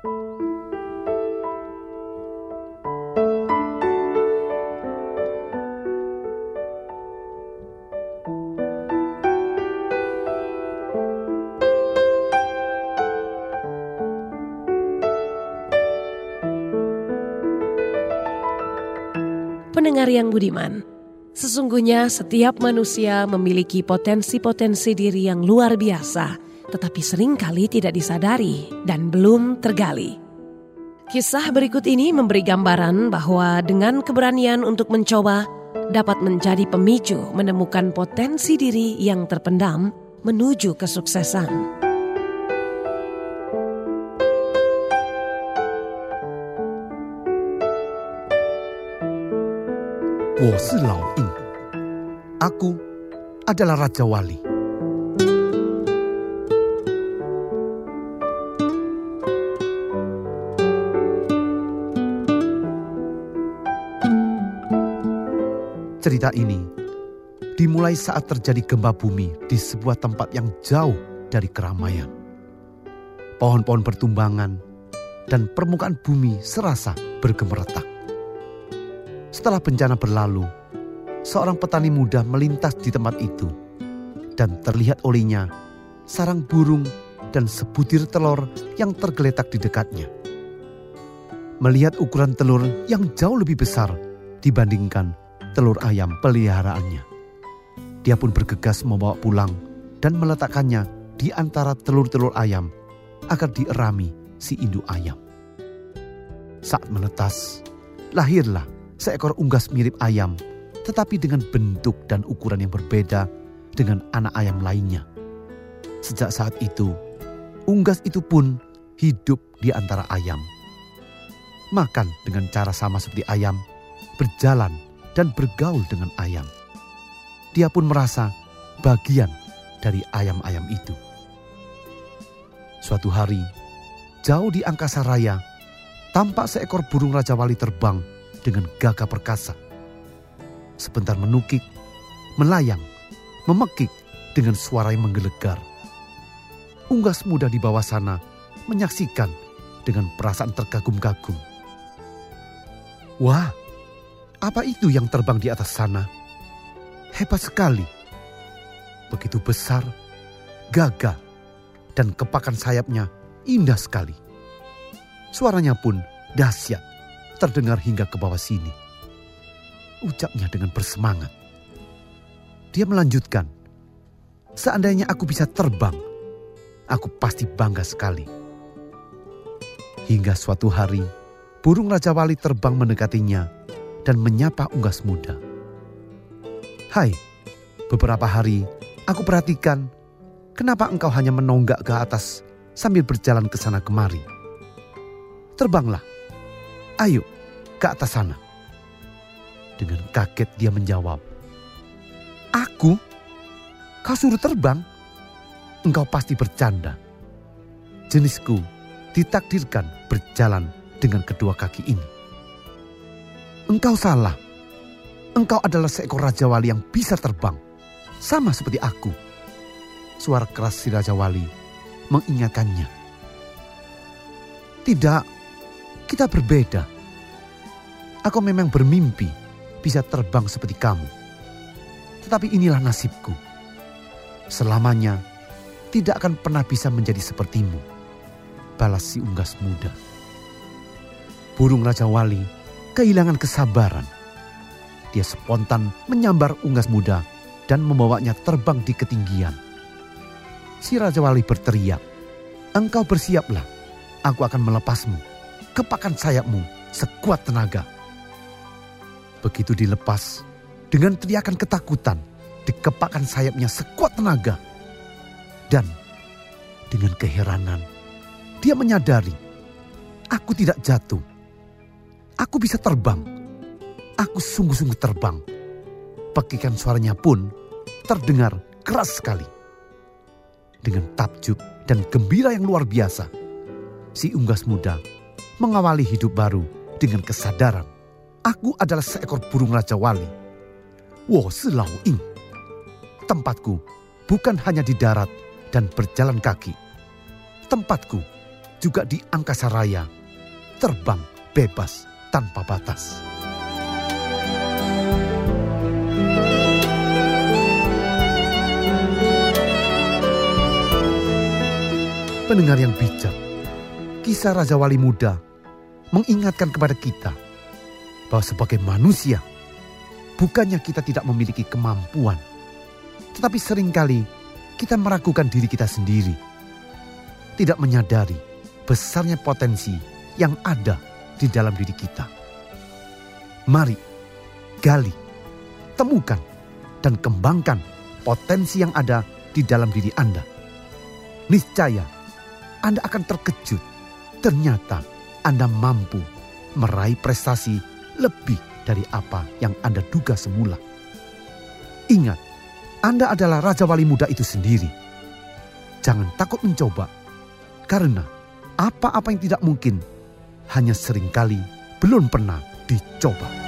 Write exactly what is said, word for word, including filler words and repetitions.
Pendengar yang budiman, sesungguhnya setiap manusia memiliki potensi-potensi diri yang luar biasa, tetapi seringkali tidak disadari dan belum tergali. Kisah berikut ini memberi gambaran bahwa dengan keberanian untuk mencoba dapat menjadi pemicu menemukan potensi diri yang terpendam menuju kesuksesan. 我是老印. Aku adalah Raja Wali. Cerita ini dimulai saat terjadi gempa bumi di sebuah tempat yang jauh dari keramaian. Pohon-pohon bertumbangan dan permukaan bumi serasa bergemeretak. Setelah bencana berlalu, seorang petani muda melintas di tempat itu dan terlihat olehnya sarang burung dan sebutir telur yang tergeletak di dekatnya. Melihat ukuran telur yang jauh lebih besar dibandingkan telur ayam peliharaannya, dia pun bergegas membawa pulang dan meletakkannya di antara telur-telur ayam agar dierami si induk ayam. Saat menetas, lahirlah seekor unggas mirip ayam, tetapi dengan bentuk dan ukuran yang berbeda dengan anak ayam lainnya. Sejak saat itu, unggas itu pun hidup di antara ayam. Makan dengan cara sama seperti ayam, berjalan dan bergaul dengan ayam. Dia pun merasa bagian dari ayam-ayam itu. Suatu hari, jauh di angkasa raya, tampak seekor burung Raja Wali terbang dengan gagah perkasa. Sebentar menukik, melayang, memekik dengan suara yang menggelegar. Unggas muda di bawah sana menyaksikan dengan perasaan terkagum-kagum. Wah, apa itu yang terbang di atas sana? Hebat sekali. Begitu besar, gagah, dan kepakan sayapnya indah sekali. Suaranya pun dahsyat, terdengar hingga ke bawah sini. Ucapnya dengan bersemangat. Dia melanjutkan, seandainya aku bisa terbang, aku pasti bangga sekali. Hingga suatu hari, burung Raja Wali terbang mendekatinya dan menyapa unggas muda. Hai, beberapa hari aku perhatikan kenapa engkau hanya menonggak ke atas sambil berjalan ke sana kemari. Terbanglah, ayo ke atas sana. Dengan kaget dia menjawab, aku? Kau suruh terbang? Engkau pasti bercanda. Jenisku ditakdirkan berjalan dengan kedua kaki ini. Engkau salah. Engkau adalah seekor Raja Wali yang bisa terbang, sama seperti aku. Suara keras si Raja Wali mengingatkannya. Tidak, kita berbeda. Aku memang bermimpi bisa terbang seperti kamu. Tetapi inilah nasibku. Selamanya tidak akan pernah bisa menjadi sepertimu, balas si unggas muda. Burung Raja Wali kehilangan kesabaran. Dia spontan menyambar unggas muda dan membawanya terbang di ketinggian. Si Raja Wali berteriak, engkau bersiaplah, aku akan melepasmu, kepakan sayapmu sekuat tenaga. Begitu dilepas, dengan teriakan ketakutan, dikepakkan sayapnya sekuat tenaga. Dan dengan keheranan, dia menyadari, aku tidak jatuh. Aku bisa terbang. Aku sungguh-sungguh terbang. Pekikan suaranya pun terdengar keras sekali. Dengan takjub dan gembira yang luar biasa, si unggas muda mengawali hidup baru dengan kesadaran, aku adalah seekor burung Raja Wali. Wo si Lao Ing. Tempatku bukan hanya di darat dan berjalan kaki. Tempatku juga di angkasa raya, terbang bebas tanpa batas. Pendengar yang bijak, kisah Raja Wali Muda mengingatkan kepada kita bahwa sebagai manusia, bukannya kita tidak memiliki kemampuan, tetapi seringkali kita meragukan diri kita sendiri, tidak menyadari besarnya potensi yang ada di dalam diri kita. Mari, gali, temukan, dan kembangkan potensi yang ada di dalam diri Anda. Niscaya Anda akan terkejut, ternyata Anda mampu meraih prestasi lebih dari apa yang Anda duga semula. Ingat, Anda adalah Raja Wali Muda itu sendiri. Jangan takut mencoba, karena apa-apa yang tidak mungkin hanya seringkali belum pernah dicoba.